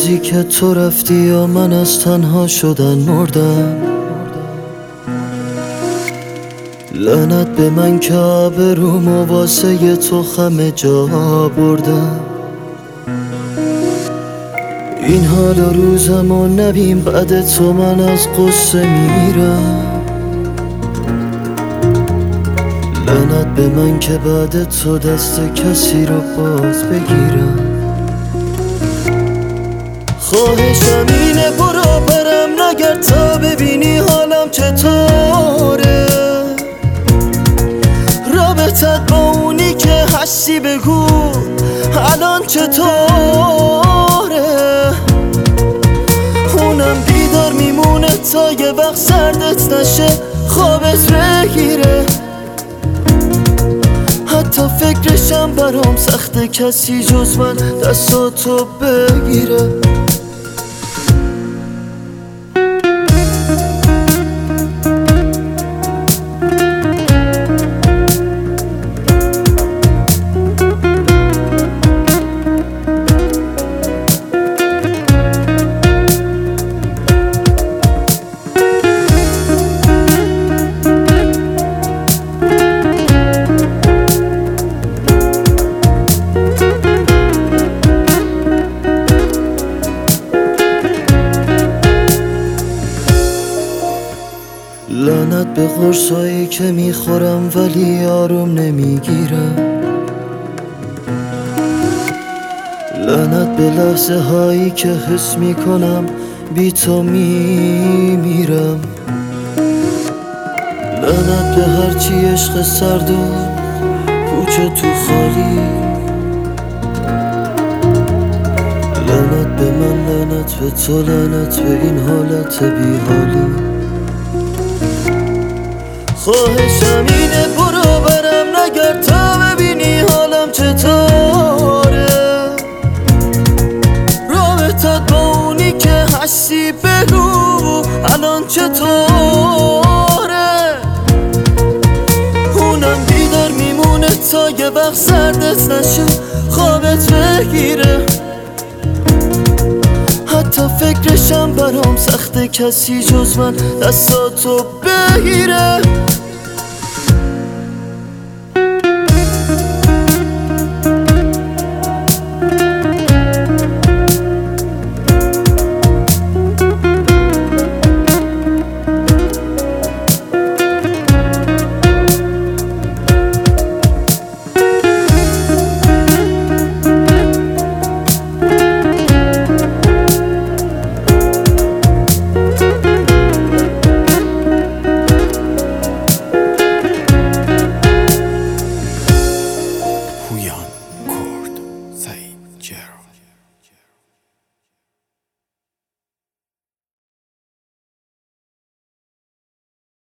روزی که تو رفتی یا من از تنها شدن مردم. لعنت به من که آبرومو واسه تو همه جا بردم. این حال و روزمو نبین بعد تو من از قصه میرم. لعنت به من که بعد تو دست کسی رو باز بگیرم. خواهشم اینه برو برم نگرد تا ببینی حالم چطوره. رابطت با اونی که هستی بگو الان چطوره. اونم بیدار میمونه تا یه وقت سردت نشه خوابت بگیره. حتی فکرشم برام سخته کسی جز من دستاتو بگیره. لعنت به قرصایی که میخورم ولی آروم نمیگیرم. لعنت به لحظه هایی که حس میکنم بی تو میمیرم. لعنت به هرچی عشق سرد و کوچه تو خالی. لعنت به من، لعنت به تو، لعنت به این حالت بی حالی. خواهشم اینه برو برم نگرد تا ببینی حالم چطوره. رابطت با اونی که هستی بگو الان چطوره. اونم بیدار میمونه تا یه وقت سردت نشه خوابت بگیره. حتی فکرشم برام سخته کسی جز من دستاتو بگیره.